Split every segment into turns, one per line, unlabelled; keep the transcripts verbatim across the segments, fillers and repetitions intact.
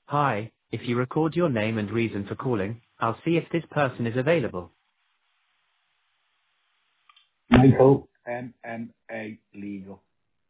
Hi, if you record your name and reason for calling, I'll see if this person is available.
Michael, M M A Legal.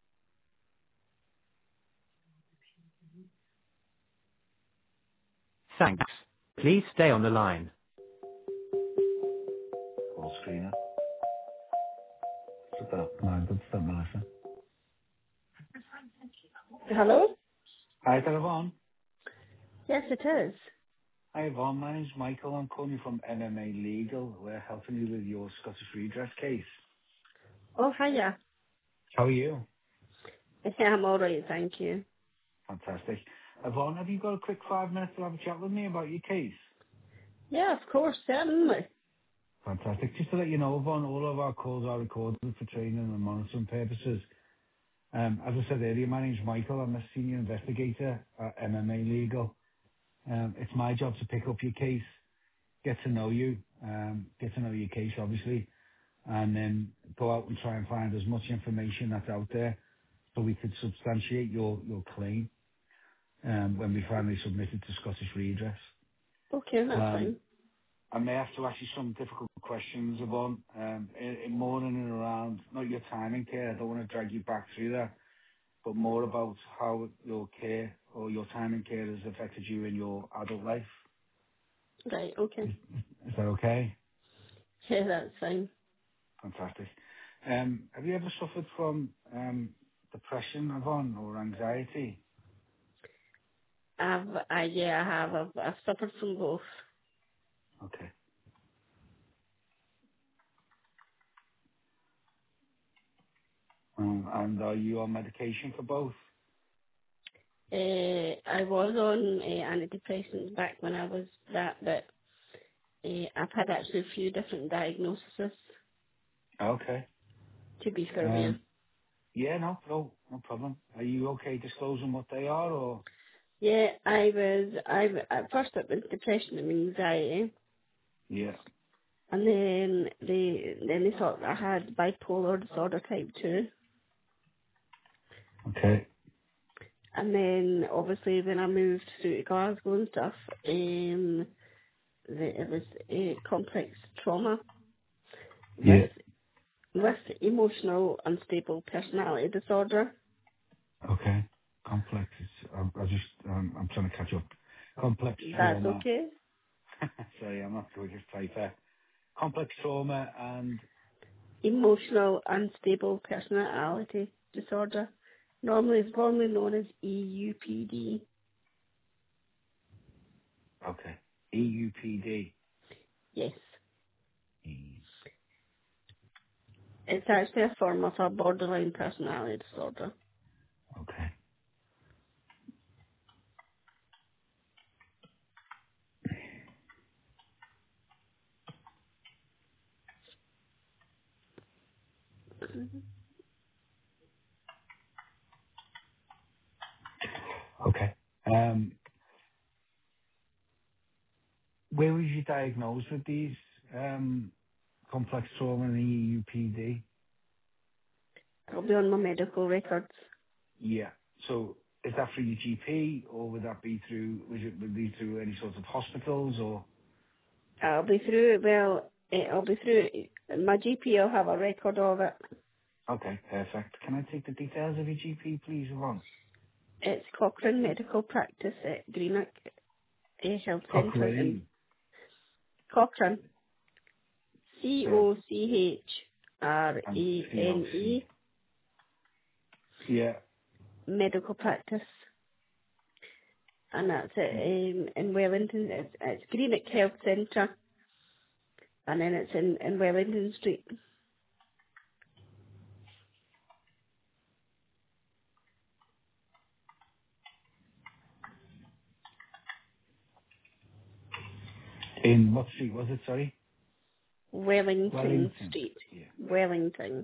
Thanks. Please stay on the line.
Full screener. What's that? No, that's that, Melissa.
Hello?
Hi, there, Yvonne.
Yes, it is.
Hi, Yvonne. My name's Michael. I'm calling you from M M A Legal. We're helping you with your Scottish redress case.
Oh, hiya.
How are you?
Yeah, I'm all right, thank you.
Fantastic. Yvonne, have you got a quick five minutes to have a chat with me about your case?
Yeah, of course, certainly.
Fantastic. Just to let you know, Yvonne, all of our calls are recorded for training and monitoring purposes. Um, as I said earlier, my name's Michael. I'm a senior investigator at M M A Legal. Um, it's my job to pick up your case, get to know you, um, get to know your case, obviously, and then go out and try and find as much information that's out there so we could substantiate your, your claim um, when we finally submit it to Scottish Redress.
Okay, that's
Um,
fine.
I may have to ask you some difficult questions, Yvonne, um, in, in more in and around, not your time in care, I don't want to drag you back through that, but more about how your care or your time in care has affected you in your adult life.
Right, okay.
Is, is that okay?
Yeah, that's fine.
Fantastic. Um, have you ever suffered from um, depression, Yvonne, or anxiety?
I've, I, yeah, I have. I've, I've suffered from both.
Okay. Um, and are you on medication for both?
Uh, I was on uh, antidepressants back when I was that, but uh, I've had actually a few different diagnoses,
Okay.
to be fair with you.
Um, yeah, no, no, no problem. Are you okay disclosing what they are, or?
Yeah, I was, I, at first it was depression and anxiety,
Yeah.
and then they, then they thought I had bipolar disorder type two.
Okay.
And then obviously when I moved to Glasgow and stuff, um, the, it was a complex trauma with
Yeah.
with emotional unstable personality disorder.
Okay. Complex. Is, I, I just, um, I'm trying to catch up. Complex
That's
trauma.
okay.
Sorry, I'm not the quickest typer. Complex trauma and,
Emotional unstable personality disorder, normally is formally known as E U P D.
okay. E U P D.
Yes,
E-
it's actually a form of a borderline personality disorder.
Okay. Okay. Um, where was you diagnosed with these um, complex trauma and E U P D?
It'll be on my medical records.
Yeah. So is that through your G P, or would that be through, would it would be through any sorts of hospitals, or?
I'll be through, well, eh, I'll be through, my G P will have a record of it.
Okay, perfect. Can I take the details of your G P, please, Yvonne?
It's Cochrane Medical Practice at Greenock eh, Health Centre in
Cochrane.
Cochrane,
Yeah. And C O C.
C O C H R A N E,
Yeah.
Medical Practice. And that's it
Mm.
um, in Wellington. It's, it's Greenock Health Centre, and then it's in, in Wellington Street.
In what street was it, sorry?
Wellington
Wellington.
Street.
Yeah.
Wellington.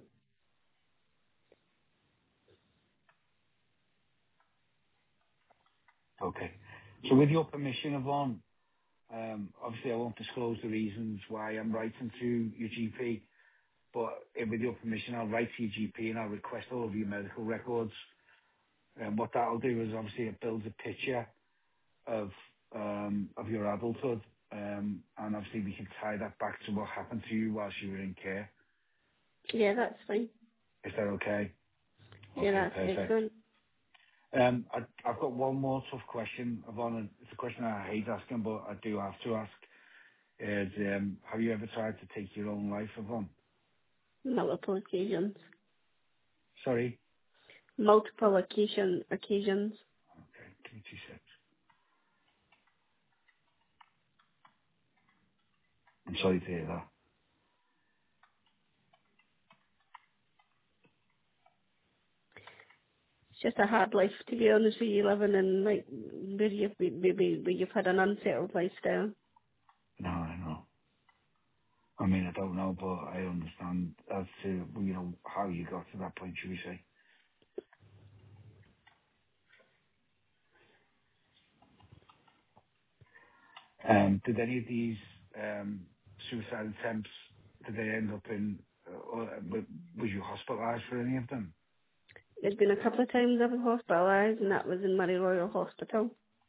Okay. So with your permission, Yvonne, um, obviously I won't disclose the reasons why I'm writing to your G P, but eh, with your permission, I'll write to your G P and I'll request all of your medical records. And what that'll do is obviously it builds a picture of um, of your adulthood, um, and obviously we can tie that back to what happened to you whilst you were in care.
Yeah, that's fine.
Is that okay?
Yeah,
Okay,
that's
perfect.
excellent.
Um, I, I've got one more tough question, Yvonne, and it's a question I hate asking, but I do have to ask. Is um, have you ever tried to take your own life, Yvonne?
Multiple occasions.
Sorry.
Multiple occasion occasions.
Okay, give me two seconds. I'm sorry to hear that.
It's just a hard life, to be honest with you, living in like where you've maybe where you've had an unsettled lifestyle.
No, I know. I mean, I don't know, but I understand as to, you know, how you got to that point, should we say. Um, did any of these um, suicide attempts, did they end up in, uh, or, w- was you hospitalised for any of them?
There's been a couple of times I've been hospitalised, and that was in Murray Royal Hospital.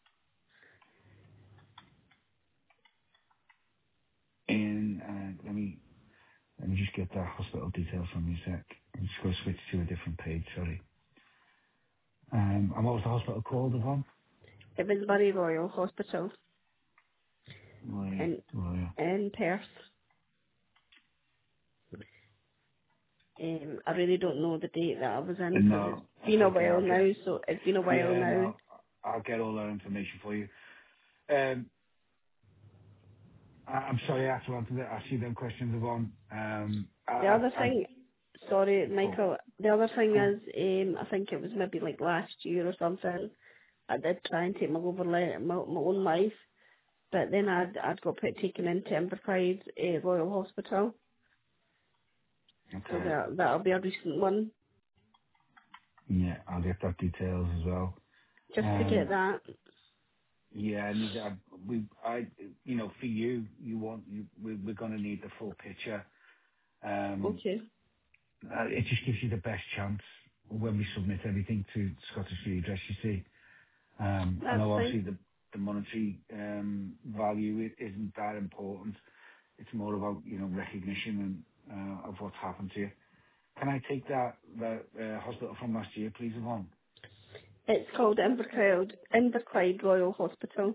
In, uh, let me, let me just get the hospital details from you a sec. I'm just going to switch to a different page, sorry. Um, and what was the hospital called, Yvonne?
It was Murray Royal Hospital
Right,
in
right.
in Perth. Um, I really don't know the date that I was in because it's
No, that's
been a
okay,
while
I'll
now.
get,
So it's been a while
yeah,
now.
no, I'll get all that information for you. Um, I- I'm sorry I have to answer that, ask you them questions, Yvonne. Um, I,
The
I,
other
I,
thing, sorry,
cool,
Michael. The other thing
cool.
is, um, I think it was maybe like last year or something. I did try and take my over my, my own life, but then I'd I'd got put taken into Inverclyde uh, Royal Hospital. So
Okay.
that that'll be a recent one.
Yeah, I'll get that details as well.
Just to get
Um,
that.
yeah, I need, I, we, I, you know, for you, you want, you, we, we're going to need the full picture. Um,
Okay,
uh, it just gives you the best chance when we submit everything to Scottish Redress, you see. Um, I
that's
know
fine.
obviously the, the monetary um, value it isn't that important. It's more about, you know, recognition and uh, of what's happened to you. Can I take that, that uh, hospital from last year, please, Yvonne?
It's called Inverclyde Inverclyde Royal Hospital,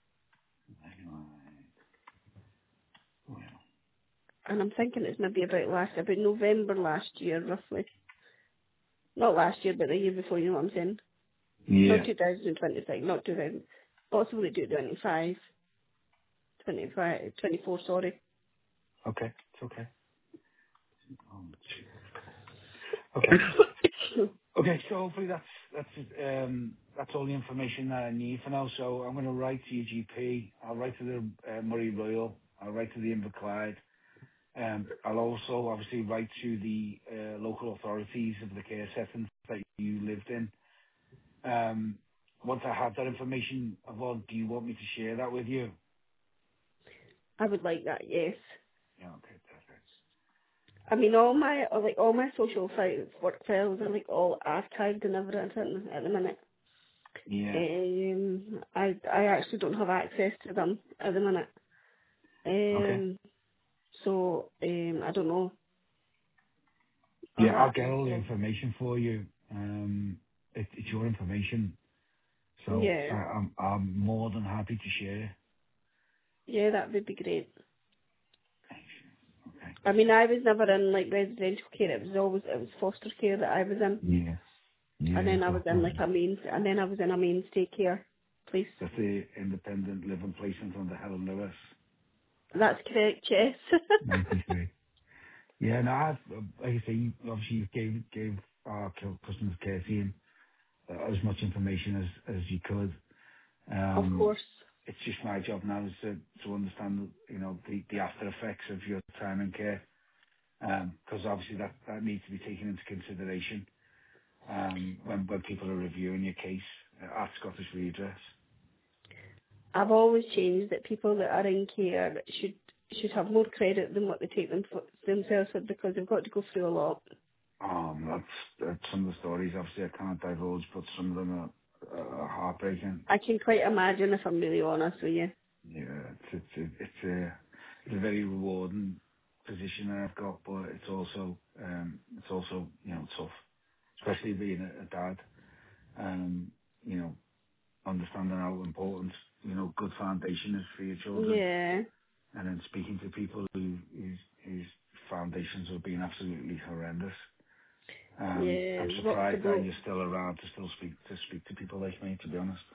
Well,
and I'm thinking it's maybe about last about November last year, roughly. Not last year, but the year before. You know what I'm saying? Not
yeah.
two thousand twenty-six, not two thousand, possibly two thousand twenty-five, twenty-five, twenty-four, sorry.
Okay. It's okay. Um, Okay. Okay. So hopefully that's that's um, that's all the information that I need for now. So I'm going to write to your G P. I'll write to the uh, Murray Royal. I'll write to the Inverclyde. Um, I'll also obviously write to the uh, local authorities of the care settings that you lived in. Um, once I have that information, Yvonne, do you want me to share that with you?
I would like that, yes.
Yeah. Okay. Perfect.
I mean, all my, uh, like, all my social files, work files are, like, all archived and everything at the minute.
Yeah.
Um, I, I actually don't have access to them at the minute.
Okay.
Um, so, um, I don't know. I'll
Yeah, I'll
have
get
to,
all the
so,
information for you. Um, it, it's your information, so I,
yeah.
I'm I'm more than happy to share.
Yeah, that would be great.
Okay.
I mean, I was never in, like, residential care. It was always, it was foster care that I was in.
Yeah.
And
Yeah,
then I was
got
in,
that.
like, a main, and then I was in a mainstay care place.
That's the independent living placement under Helen Lewis,
That's correct, yes.
ninety-three. Yeah, no, I've, uh, like I say, you- obviously you gave gave our cu- customer care team uh, as much information as as you could.
Of
Um,
course.
it's just my job now is to to understand, you know, the the after effects of your time in care, because obviously that that needs to be taken into consideration um, when when people are reviewing your case uh, at Scottish Redress.
I've always changed that people that are in care should should have more credit than what they take them for, themselves for because they've got to go through a lot.
Um, that's, that's some of the stories. Obviously, I can't divulge, but some of them are uh, heartbreaking.
I can quite imagine if I'm really honest with you.
Yeah, it's it's a, it's a it's a very rewarding position that I've got, but it's also um it's also you know tough, especially being a, a dad. Um, you know, understanding how important you know good foundation is for your children,
Yeah,
and then speaking to people who whose, whose foundations have been absolutely horrendous. Um,
yeah,
I'm
rock the
surprised that
boat.
you're still around to still speak to speak to people like me. To be honest,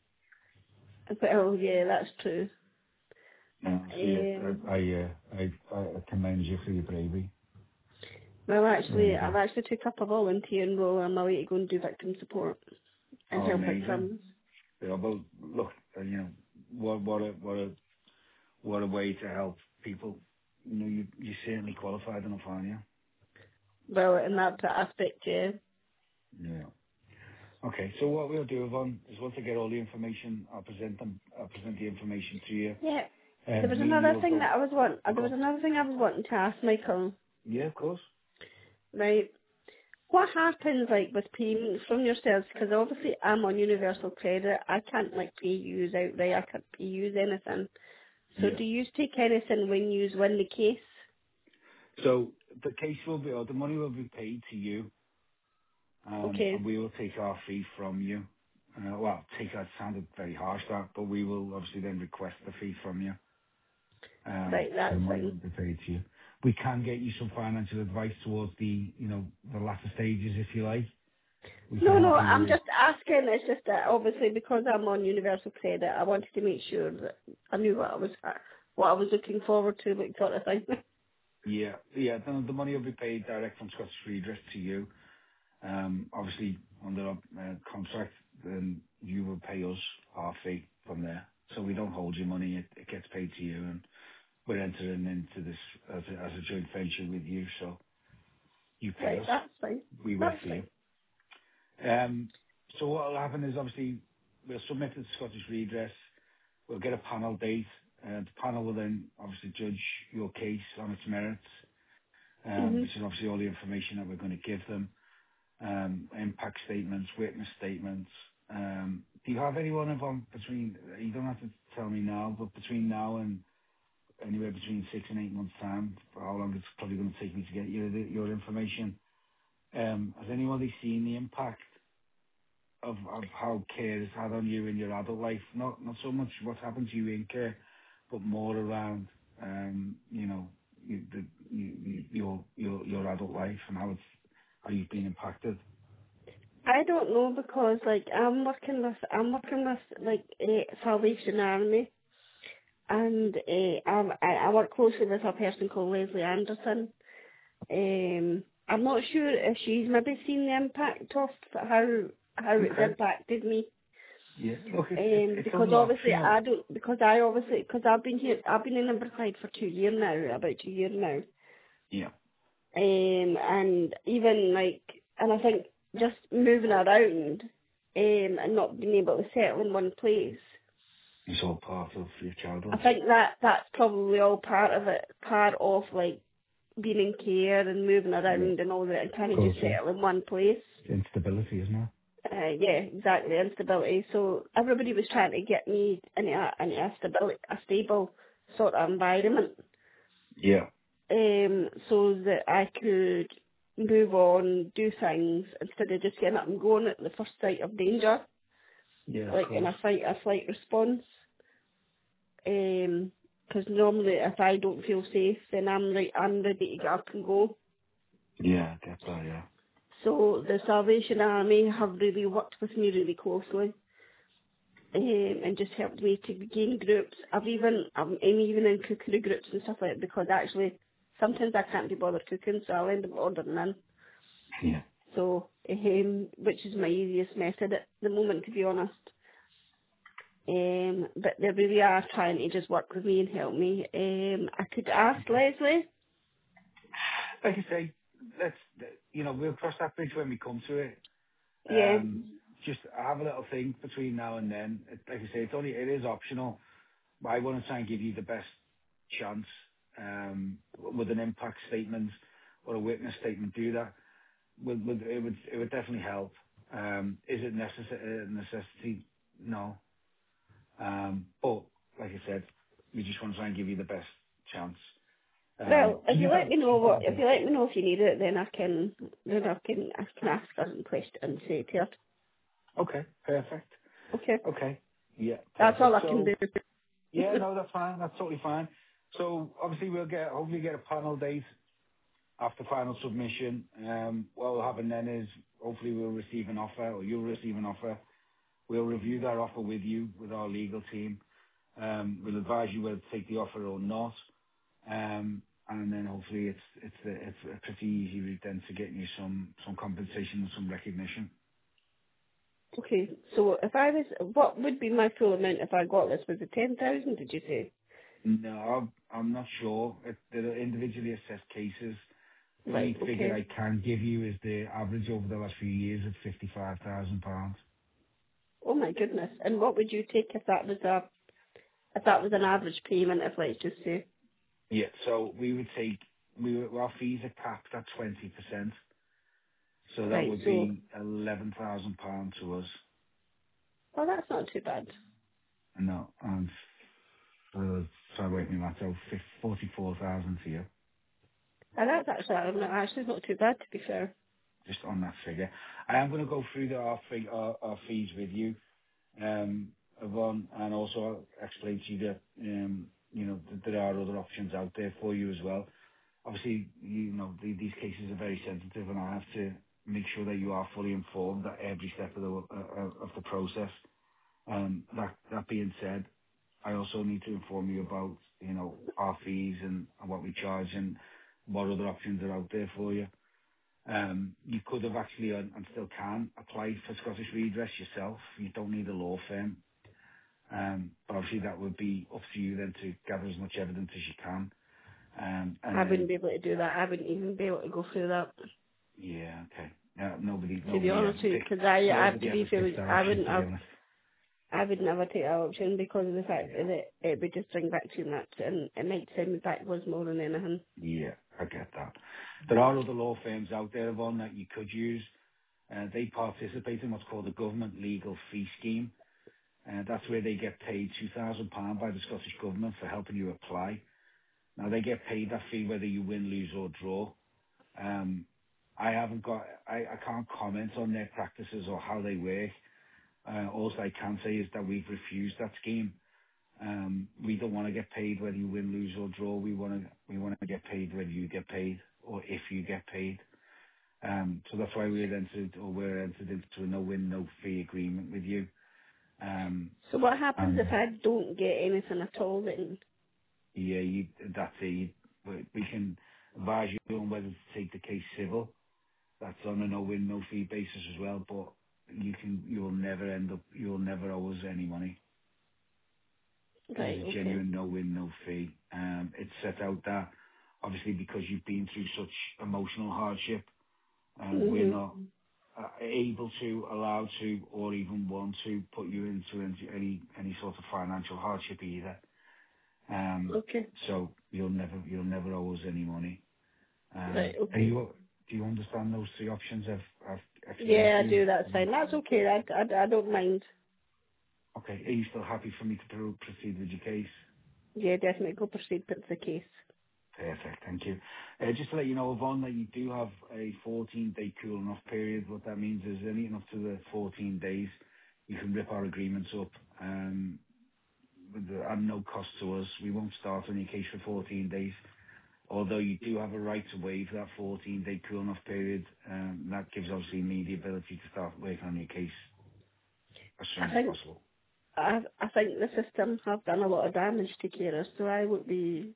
Well, yeah, that's true.
yeah, so yeah,
Um,
I I, uh, I I commend you for your bravery.
well, actually,
Really
I've
do.
actually took up a volunteering role on my way to go and do victim support and
Oh,
help
amazing.
victims.
Yeah, well, look, uh, you know, what what a what a what a way to help people. You know, you you certainly qualified enough, aren't you?
Well, in that aspect, yeah.
Yeah. Okay. So what we'll do, Yvonne, is once I get all the information, I'll present them. I'll present the information to you.
Yeah. There was
Um, me and you
another
will
thing
go.
that I was want.
Oh,
There was
go.
another thing I was wanting to ask Michael.
Yeah, of course.
Right. What happens like with payments from yourselves? Because obviously I'm on universal credit. I can't like pay yous outright. I can't pay yous anything. So
Yeah.
do you take anything when you win the case?
So the case will be, or the money will be paid to you, um,
Okay.
and we will take our fee from you. Uh, well, take that sounded very harsh, that, but we will obviously then request the fee from you. Um,
Right,
so the
that's
money
fine.
will be paid to you. We can get you some financial advice towards the, you know, the latter stages, if you like. We can
No,
help
no,
you
I'm
with,
just asking. It's just that obviously because I'm on universal credit, I wanted to make sure that I knew what I was what I was looking forward to, like sort of thing.
yeah, yeah, the, the money will be paid direct from Scottish Redress to you. Um, obviously, under our uh, contract, then you will pay us our fee from there. So we don't hold your money; it, it gets paid to you, and we're entering into this as a, as a joint venture with you. So you pay
Right,
us,
that's fine.
we work
That's
for you.
fine.
Um, so what will happen is obviously we'll submit it to Scottish Redress. We'll get a panel date. Uh, the panel will then obviously judge your case on its merits, um,
Mhm.
which is obviously all the information that we're going to give them. Um, impact statements, witness statements. Um, do you have anyone involved between, you don't have to tell me now, but between now and anywhere between six and eight months time, for how long it's probably going to take me to get you the, your information, um, has anybody seen the impact of, of how care has had on you in your adult life? Not not so much what's happened to you in care, but more around, um, you know, you, the, you, you, your your your adult life and how it's how you've been impacted.
I don't know because like I'm working with I'm working with like uh, Salvation Army and uh, I'm, I I work closely with a person called Leslie Anderson. Um, I'm not sure if she's maybe seen the impact of how how it's
Okay.
impacted me.
Yeah. Look, it's it's,
Um,
it's
because
only
obviously
optional.
I don't because I obviously because I've been here I've been in Inverclyde for two years now about two years now.
Yeah.
Um, and even like, and I think just moving around, um, and not being able to settle in one place,
It's all part of your
I
childhood.
think that that's probably all part of it, part of like being in care and moving
Yeah.
around and all that, and kind
Of
of
course,
just
yeah.
settle in one place.
Instability, isn't it?
Uh, yeah, exactly, instability. So everybody was trying to get me into a, into a, stability, a stable sort of environment,
Yeah.
um, so that I could move on, do things instead of just getting up and going at the first sight of danger,
Yeah, of
like in
course.
a fight or flight response. Because normally, if I don't feel safe, then I'm right, I'm ready to get up and go.
Yeah, I get that, yeah.
So the Salvation Army have really worked with me really closely, um, and just helped me to gain groups. I've even I'm, I'm even in cookery groups and stuff like that because actually sometimes I can't be bothered cooking, so I'll end up ordering in.
Yeah.
So, um, which is my easiest method at the moment, to be honest. Um, but they really are trying to just work with me and help me. Um, I could ask Leslie.
Like I say, let's, you know, we'll cross that bridge when we come to it.
Yeah,
Um, just have a little think between now and then. It, like I say, it's only, it is optional. But I want to try and give you the best chance, um, with an impact statement or a witness statement. Do that. Would, would, it would, it would definitely help. Um, is it necessary, a necessity? No. Um, but like I said, we just want to try and give you the best chance. Um,
Well,
do
if
you
you let
have,
me know
just
what,
out
if
there?
you let me know if you need it, then I can, then I can, I can ask certain questions and say to you.
Okay, perfect.
Okay,
Okay, yeah,
that's all
perfect.
I can
So
do.
yeah, no, that's fine. That's totally fine. So obviously we'll get hopefully get a panel date after final submission. Um, what will happen then is hopefully we'll receive an offer, or you'll receive an offer. We'll review that offer with you, with our legal team. Um, we'll advise you whether to take the offer or not. Um, and then hopefully it's it's a, it's a pretty easy route then to get you some some compensation and some recognition.
Okay, so if I was, what would be my full amount if I got this? Was it ten thousand? Did you say?
No, I'm, I'm not sure. It, they're individually assessed cases. The
Right.
only figure
Okay.
I can give you is the average over the last few years at fifty-five thousand pounds.
Oh my goodness. And what would you take if that was a, if that was an average payment? If let's just say.
Yeah, so we would take, we would- our fees are capped at twenty percent, so that
Right.
would
So,
be eleven thousand pounds to us.
well, that's not too bad.
No, and uh, so wait a minute, so forty-four thousand to you,
And that's actually, I'm not, actually not too bad to be fair.
just on that figure. I am going to go through the, our, fee, our, our fees with you, um, Yvonne, and also explain to you that, um, you know, that there are other options out there for you as well. Obviously, you know, the, these cases are very sensitive, and I have to make sure that you are fully informed at every step of the uh, of the process. Um, that that being said, I also need to inform you about, you know, our fees and, and what we charge and what other options are out there for you. Um, you could have actually, and, and still can, applied for Scottish Redress yourself. You don't need a law firm. Um, but obviously that would be up to you then to gather as much evidence as you can. Um, and
I wouldn't
then,
be able to do that. I wouldn't even be able to go through that.
yeah, okay. Uh, nobody,
To be
nobody ever
honest with you,
picked,
because I, I have
nobody
to be
ever picked
fairly,
that
I
option,
wouldn't
to be
have,
honest.
I would never take that option because of the fact
Yeah.
that it would just bring back too much and it might send me backwards more than anything.
Yeah, I get that. There are other law firms out there, Yvonne, that you could use. Uh, they participate in what's called the Government Legal Fee Scheme. Uh, that's where they get paid two thousand pounds by the Scottish Government for helping you apply. Now, they get paid that fee whether you win, lose or draw. Um, I haven't got, I, I can't comment on their practices or how they work. Uh, all I can say is that we've refused that scheme. Um, we don't want to get paid whether you win, lose or draw. We want to, we want to get paid whether you get paid or if you get paid. Um, so that's why we're entered, or we're entered into a no-win, no-fee agreement with you. Um,
So what happens if
and
I don't get anything at all then?
yeah, you, that's it. You, we we can advise you on whether to take the case civil. That's on a no-win, no-fee basis as well. But you can, you'll never end up, you'll never owe us any money. It is
Right,
a
okay.
genuine no-win, no-fee. Um, it's set out that obviously because you've been through such emotional hardship, um, we're
Mhm.
not uh, able to, allowed to, or even want to put you into into any any sort of financial hardship either. Um,
Okay.
so you'll never you'll never owe us any money.
Right,
Um, are
okay.
you do you understand those three options I've I've explained
Yeah,
to
I
you?
do, that's fine. That's okay, I, I, I don't mind.
Okay. Are you still happy for me to pro- proceed with your case?
Yeah, definitely go proceed with the case.
Perfect. Thank you. Uh, Just to let you know, Yvonne, that you do have a fourteen-day cooling off period. What that means is anything up to the fourteen days, you can rip our agreements up, um, with the- at no cost to us. We won't start on your case for fourteen days, although you do have a right to waive that fourteen-day cooling off period. Um, That gives obviously me the ability to start working on your case as soon
I
as
think,
possible.
I, I think the system have done a lot of damage to carers, so I would be,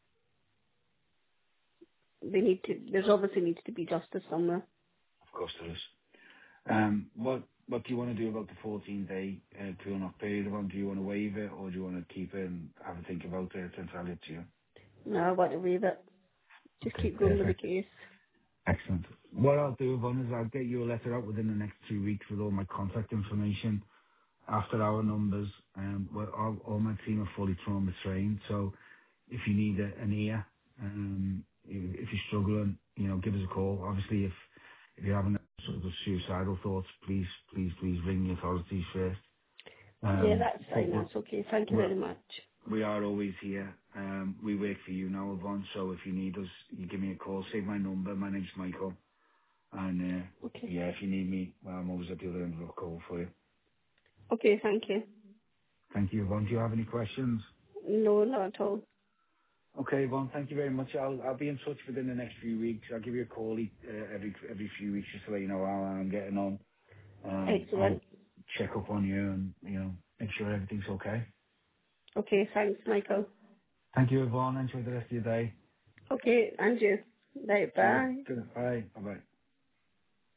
they need to, there's obviously needs to be justice somewhere.
Of course there is. Um, what what do you want to do about the fourteen day uh, cooling off period? One, do you want to waive it, or do you want to keep it and have a think about it? It's entirely up to you.
No, I want to leave it. Just
Okay,
keep going with the
perfect.
case.
Excellent. What I'll do, Yvonne, is I'll get you a letter out within the next two weeks with all my contact information after our numbers. Um, well, all, all my team are fully trauma trained, so if you need a, an ear, um, if if you're struggling, you know, give us a call. Obviously, if if you're having sort of suicidal thoughts, please, please, please ring the authorities first.
Yeah,
Um,
that's
but
fine.
we're,
That's okay. Thank you
we're,
very much.
we are always here. Um, we work for you now, Yvonne, so if you need us, you give me a call, save my number. My name's Michael. And, uh,
Okay.
yeah, if you need me, well, I'm always at the other end of the call for you.
Okay, thank you.
Thank you, Yvonne. Do you have any questions?
No, not at all.
Okay, Yvonne, thank you very much. I'll I'll be in touch within the next few weeks. I'll give you a call uh, every every few weeks just to let you know how I'm getting on. Um, I'll
Excellent.
check up on you and, you know, make sure everything's okay.
Okay, thanks, Michael.
Thank you, Yvonne. Enjoy the rest of your day.
Okay, and you. Right,
See you.
bye.
Good. Bye. Bye-bye.